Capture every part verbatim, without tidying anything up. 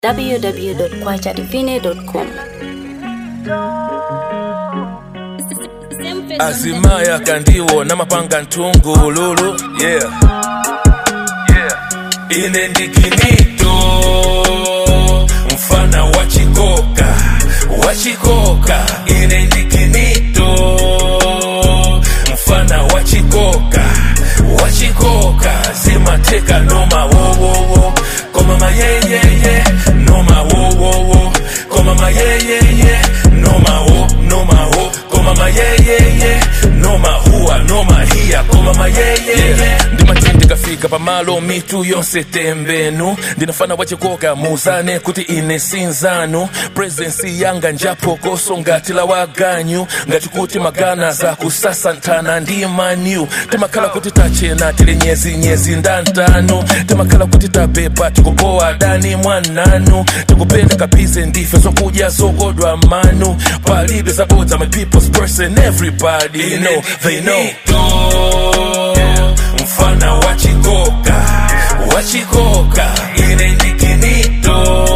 w w w dot kwacha divine dot com. Azimaya kandiwo na mapanga ntungu lulu. Yeah, yeah. Ine ndikinito mfana wachikoka, wachikoka. Ine ndikinito mfana wachikoka, wachikoka. Zimateka noma wo wo wo. Koma ma ye ye ye. Noma wo wo wo. Koma ma ye ye ye. Noma wo, noma wo. Koma ma ye ye ye. Noma huwa, noma hiya. Koma ma ye ye ye. Ndima chindi kafika pamalo mitu yonse tembenu. Ndinafana wachikoka muzane kuti ine sinzanu. Presence yanga njapo koso ngatila waganyu. Ngachikuti magana za kusasa ntana ndi manyu. Temakala kuti tachena tili nyezi nyezi ndantanu. Temakala kuti tabeba tukuboa dani mwananu. Tukupenda kapize ndife sokuja zogodwa manu. Palibe zaboza my people's person. Everybody know, they know. Mfana wachikoka, wachikoka. Ine ndikinito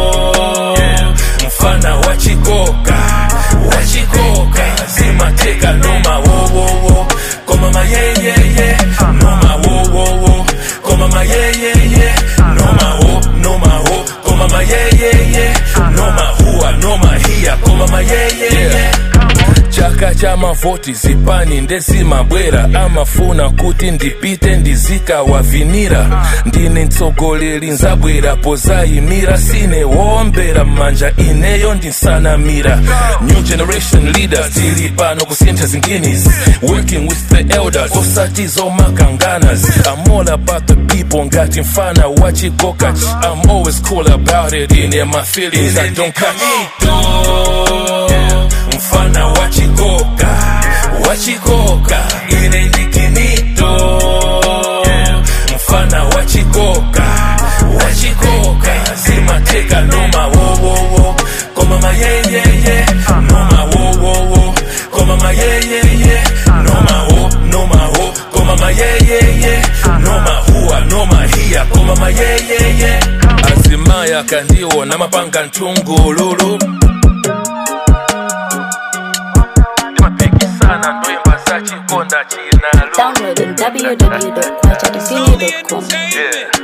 mfana wachikoka, wachikoka. Zimateka noma wo wo wo. Koma ma ye ye ye. Noma wo wo wo. Koma ma ye ye ye. Noma wo, noma wo. Koma ma ye ye ye. Noma huwa, noma hiya. Koma ma ye ye ye. Chaka cha mavoti zipani ndezima bwera. Amafuna kuti ndipite ndizika wavinira. Ndine ntsogoleli nzabwera pozayimira. Sine wombera manja ineyo ndinsanamira. New generation leaders tili pano kusintha zinginis. Working with the elders osatizo makanganas. I'm all about the people ngati mfana wachikoka. I'm always cool about it in my feelings. I don't cut mfana wachikoka, wachikoka. Ine ndikinito mfana wachikoka, wachikoka. Zimateka noma wo wo wo. Koma ma ye ye ye. Noma wo wo wo. Koma ma ye ye ye. Noma wo, noma wo. Koma ma ye ye ye. Noma huwa, noma hiya. Koma ma ye ye ye. Azimaya kandiwo na mapanga ntungu lulu. Download on w w w dot kwacha divine dot com. Yeah.